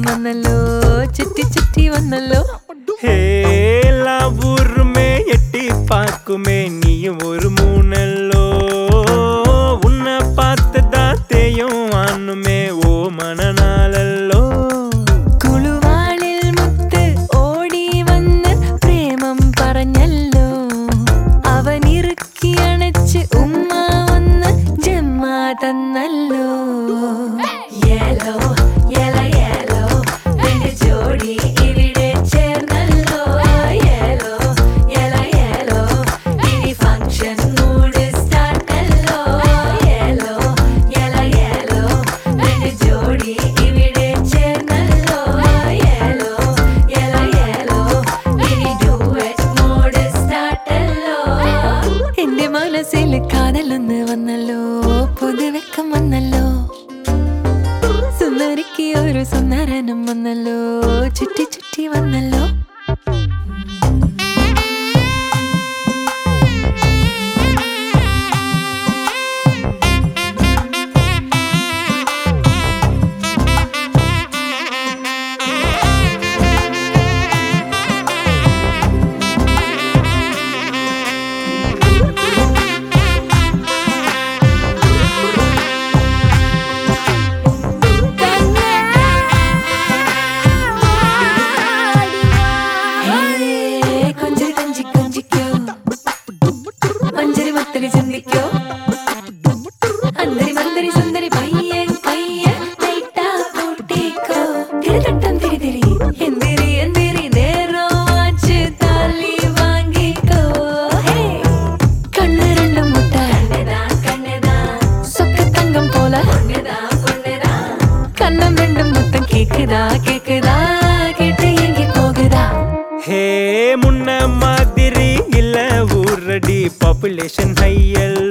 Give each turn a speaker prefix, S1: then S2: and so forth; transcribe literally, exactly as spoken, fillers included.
S1: വന്നല്ലോ ചുറ്റി ചുറ്റി വന്നല്ലോ
S2: എല്ലാ ഊരുമേ എട്ടി പാക്കുമേ നീയും ഒരു മൂന്നല്ലോ ഉന്നെ പാത്തതാ തേയും ആനുമേ ഓ മനനാലല്ലോ
S1: കുളുവാളിൽ മുത്ത് ഓടി വന്ന് പ്രേമം പറഞ്ഞല്ലോ അവൻ ഇറുക്കി അണച്ച് ഉമ്മ വന്ന് ജമ്മ തന്നല്ലോ യേലോ യേല യേലോ നിന്റെ ജോഡി ഇവിടെ ചേർന്നല്ലോ യേലോ യേല യേലോ ഇനി ഫംഗ്ഷൻ മൂഡ് സ്റ്റാർട്ടല്ലോ യേലോ യേല യേലോ നിന്റെ ജോഡി ഇവിടെ ചേർന്നല്ലോ യേലോ യേല യേലോ ഇനി ഡുവറ്റ് മൂഡ് സ്റ്റാർട്ടല്ലോ എന്റെ മനസ്സിൽ കാതലൊന്ന് വന്നല്ലോ പുതുവെക്കം വന്നല്ലോ സുന്ദരിക്ക് ഒരു സുന്ദരനും വന്നല്ലോ ചുറ്റി ചുറ്റി വന്നല്ലോ ചിന്തിക്കോ അന്തരി മന്ദരി സുന്ദരി പയ്യൻ പയ്യൻ ലൈറ്റാ കൂട്ടിക്കോ തിരിതട്ടം തിരി തിരി എന്തിരി എന്തിരി നേരോ വാച്ച് താലി വാങ്ങിക്കോ കണ്ണ് രണ്ടും മുട്ട കണ്ണേതാ കണ്ണേതാ சொக்க தங்கம் போல பொண்ணுதா பொண்ணுதா கண்ணம் ரெண்டும் முத்தம் கேக்குதா கேக்குதா கேட்டு எங்கி போகுதா
S2: ஹே முன்ன மாதிரி இல்ல ஊரடி பாப்புலேஷன் ஹையல்